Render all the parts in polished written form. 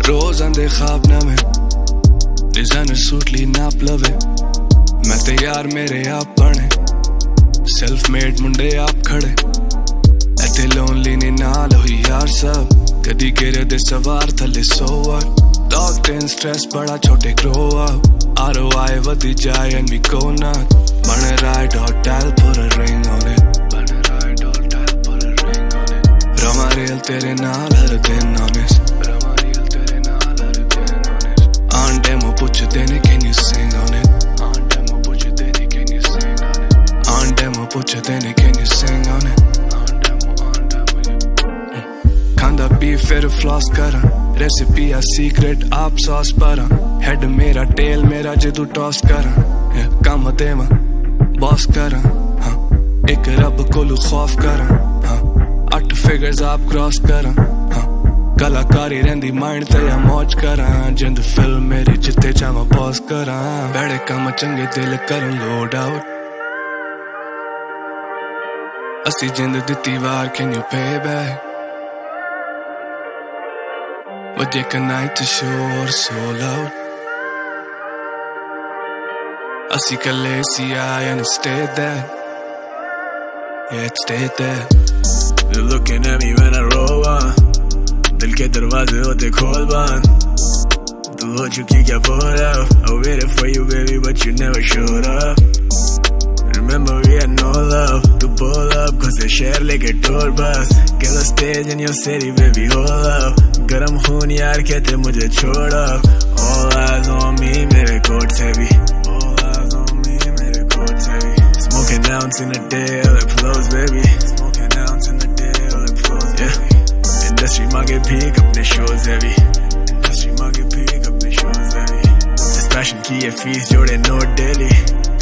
रोज आंदे ख्वाब नवे, डिजाइनर सूट ली नाप लवे। मैं ते यार मेरे आप बने, सेल्फ मेड मुंडे आप खड़े। ऐते लोनली ने नाल हुई यार सब, कदी गिरे दे सवार थले सोवर। डॉग टेन स्ट्रेस बड़ा छोटे ग्रो अप, ROI वधी जाए and we go nuts. Wanna ride hotel, put a ring on it. Rama real तेरे नाल हर दिन honest. On demo पूछते ने can you sing on it. On demo पूछते ने can you sing on it. On demo पूछते ने can you sing on it. खांदा पी फिर फ्लॉस करा, रेसिपी या सीक्रेट आप सॉस परा। हेड मेरा टेल मेरा जदू टॉस करा, काम देवा बॉस करा। हाँ एक रब कोलू खौफ करा, हाँ 8 फिगर्स आप क्रॉस करा। हाँ कलाकारी रहंदी माइंड ते या मौज करा, जिंद फिल्म मेरी जिते चावा पॉज करा। बड़े काम चंगे दिल करन लोड आउट, असी जिंद दिती वार can you pay back. Would you a night to show or so loud? I see Khaleesi and it stayed there. Yeah, it stayed there. You're looking at me when I roll on. Dil ke darwaze hote khol band. Tu ho chuki kya bola? I waited for you baby but you never showed up. Remember we had no love to pull up, cause they share like a tour bus. Get a stage in your city baby hold up. Garam khoon yaar kehte mujhe chhod up. All eyes on me mere coats heavy. All eyes on me mere coats heavy. Smoking ounce in a day all it flows baby. Smoking ounce in a day all it flows baby. Industry maange bhik apne shows heavy. Industry maange bhik apne shows heavy. This passion ki ye fees jode note daily.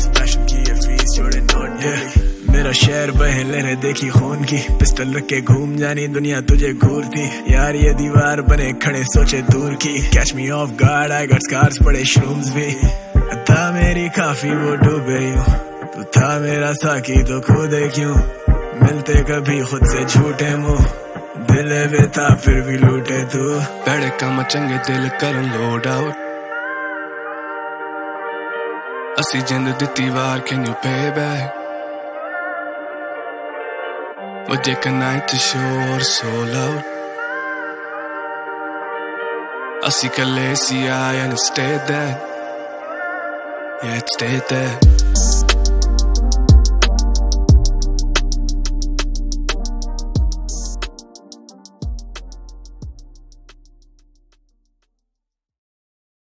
मेरा शहर बह लेने देखी खून की, pistol रख के घूम जानी दुनिया तुझे घूरती। यार ये दीवार बने खड़े सोचे दूर की, catch me off guard I got scars पड़े श्रूम्स भी। था मेरी काफी वो डूबे यूं, तू था मेरा साकी तो खुदे क्यों। मिलते कभी खुद से झूठे मुंह, दिल बेता फिर भी लूटे तू। बड़े काम चंगे दिल करन लोड आउट, असी जिंद दिती वार can you pay back. Would you a night to show or so loud? I see Khaleesi and it stayed there. Yeah, it stayed there.